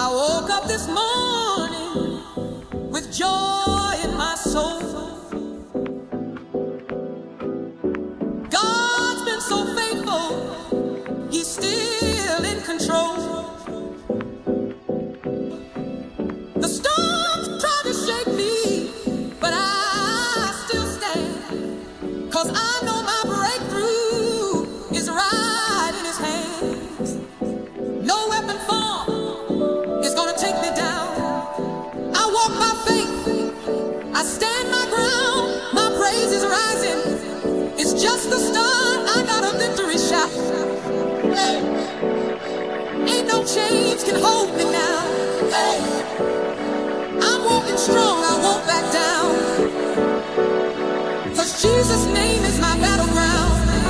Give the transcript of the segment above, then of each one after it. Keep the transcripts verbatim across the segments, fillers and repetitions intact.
I woke up this morning with joy in my soul. God's been so faithful, He's still in control. The storms try to shake me, but I still stand, 'cause I know my breakthrough is right in His hands. No weapon formed is gonna take me down. I walk by faith, I stand my ground. My praise is rising, it's just the start. I got a victory shout. Ain't no chains can hold me now. I'm walking strong, I won't back down, 'cause Jesus' name is my battleground.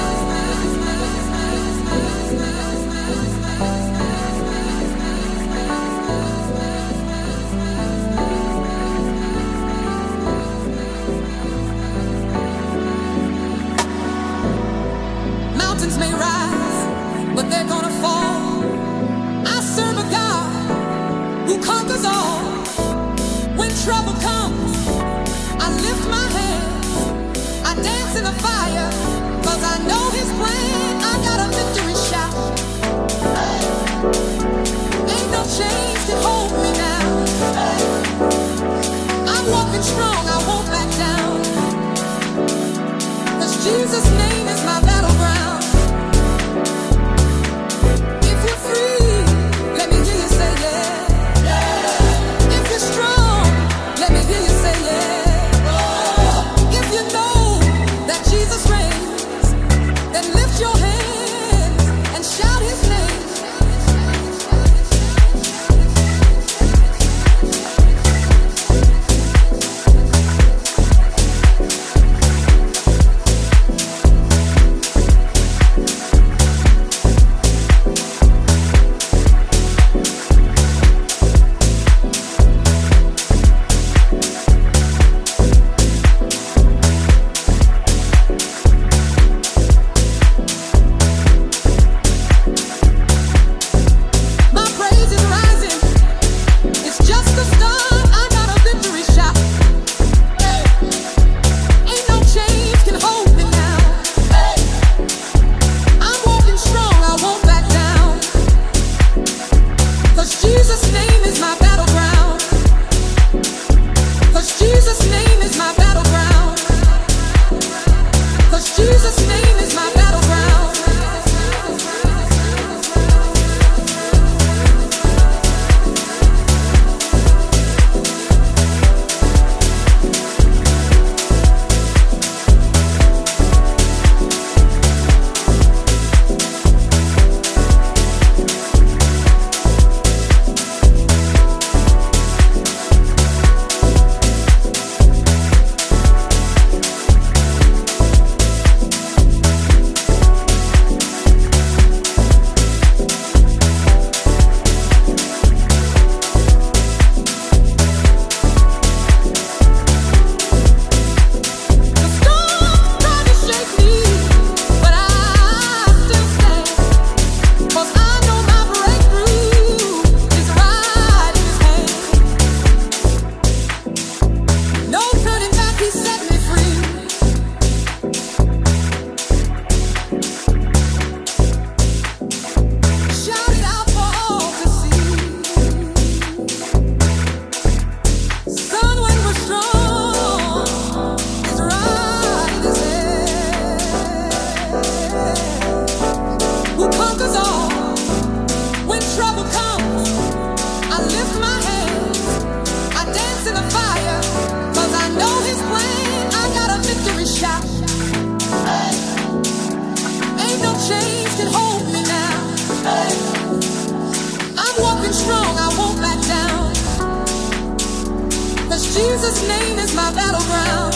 Mountains may rise, but they're gonna fall. I serve a God who conquers all. When trouble comes, I lift my hands, I dance in the fire, 'cause I know His plan. I got a victory shout. Ain't no chains can hold me now. I'm walking strong, I won't back down, 'cause Jesus' name is my battleground. If you're free, let me hear you say yeah. If you're strong, let me hear you say yeah. If you know that Jesus reigns, then lift your hands and shout His name. My praise is rising, it's just the start. I got a victory shout. Ain't no chains can hold me now. I'm walking strong, I won't back down, 'cause Jesus' name is my battleground. 'Cause Jesus' name is my battleground. 'Cause Jesus' name is my battleground. The storms try to shake me, but I still stand, 'cause I know my breakthrough is right in His hands. No turning back, He set me free. Shout it out for all to see. Sun, when we're strong, is right in His hand. Who conquers all? When trouble comes, I lift my hands, I dance in the fire, 'cause I know His plan. I got a victory shout. Ain't no chains can hold me now. I'm walking strong, I won't back down, 'cause Jesus' name is my battleground.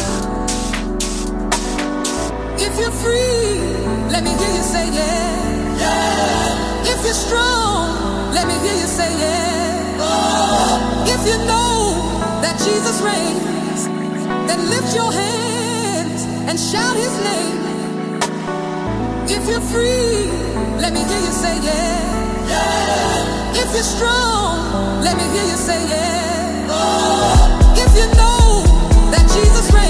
If you're free, let me hear you say yeah. If you're strong, let me hear you say yeah. If you know that Jesus reigns, then lift your hands and shout His name. If you're free, let me hear you say yeah. If you're strong, let me hear you say yeah. If you know that Jesus reigns.